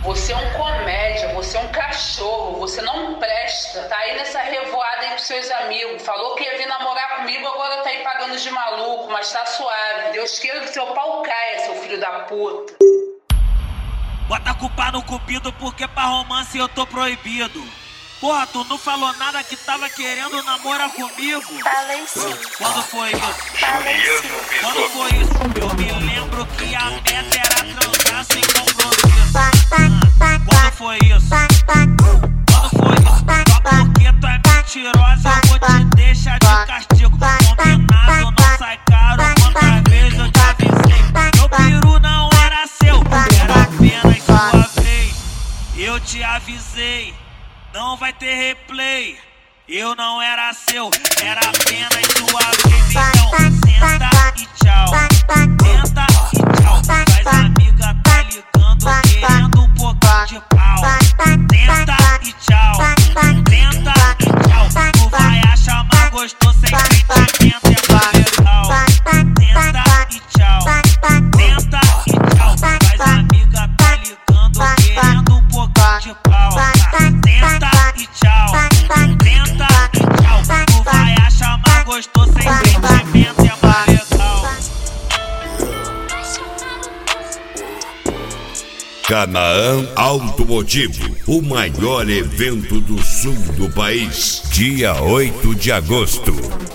Você é um comédia, você é um cachorro, você não presta. Tá aí nessa revoada aí com seus amigos. Falou que ia vir namorar comigo, agora tá aí pagando de maluco, mas tá suave. Deus queira que seu pau caia, seu filho da puta. Bota a culpa no cupido porque pra romance eu tô proibido. Porra, tu não falou nada que tava querendo namorar comigo? Falei sim. Quando foi isso? Falei sim. Quando foi isso? Eu me lembro que a meta era transar sem compromisso. Quando foi isso? Quando foi isso? Só porque tu é mentirosa eu vou te deixar de castigo. Combinado não sai caro, quantas vezes eu te avisei. Meu peru não era seu, era apenas sua vez. Eu te avisei. Não vai ter replay, eu não era seu, era apenas sua vez. Então senta e tchau, senta e tchau. Faz amiga, tá ligando, querendo um pouquinho de pau. Senta e tchau, senta e tchau. Tu vai achar mais gostoso sem sentimento, é mais legal. Senta e tchau, senta e tchau. Faz amiga, tá ligando, querendo um pouquinho de pau. Senta e tchau, tenta e tchau. Tu vai achar mais gostoso sem sentimento, é mais legal. Canaã Automotivo, o maior evento do sul do país, dia 8 de agosto.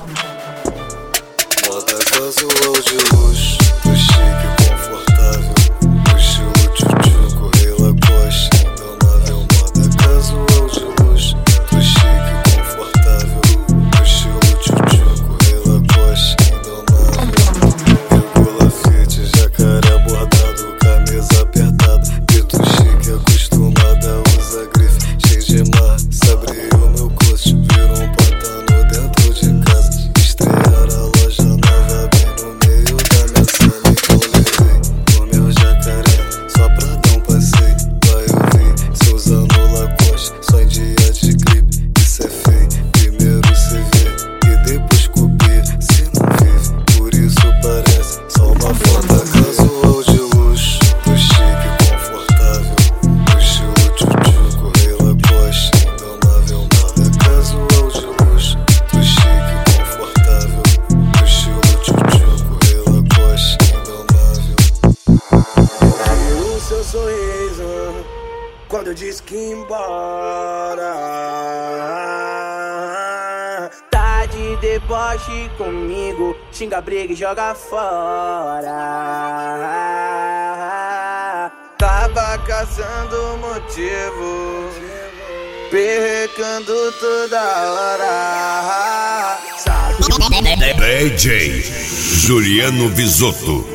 Moda casual de luxo, do chique confortável, do estilo tchutchuco, Rei Lacoste, indomável. Moda casual de luxo, do chique confortável, do estilo tchutchuco, Rei Lacoste, indomável. Regula fit, jacaré bordado, camisa apertada, preto chique, acostumada, usa grife, cheio de massa. Abriu meu closet, virou um pantano dentro de casa. Estrear a loja nova bem no meio da minha sala. Então levei o meu jacaré só pra dar um passeio. Vai ouvir se usando Lacoste só em dia de clipe. Isso é feio, primeiro cê vê e depois copia. Se não vive, por isso parece só uma foto casual de luxo, do chique confortável, do estilo tchutchuco, Rei Lacoste, indomável. Moda casual de luxo, do chique confortável, do estilo tchutchuco, Rei Lacoste, indomável. O seu sorriso quando eu disse que ia embora. Tá de deboche comigo, xinga, briga e joga fora. Tava caçando motivo, perrecando toda hora. Sabe? DJ Juliano Visotto,